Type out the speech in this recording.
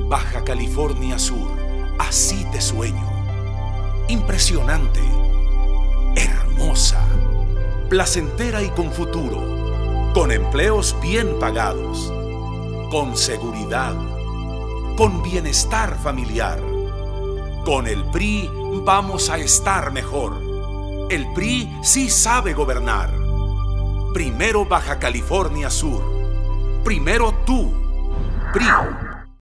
Baja California Sur, así te sueño. Impresionante, hermosa, placentera y con futuro, con empleos bien pagados, con seguridad, con bienestar familiar. Con el PRI vamos a estar mejor. El PRI sí sabe gobernar. Primero Baja California Sur. Primero tú, PRI.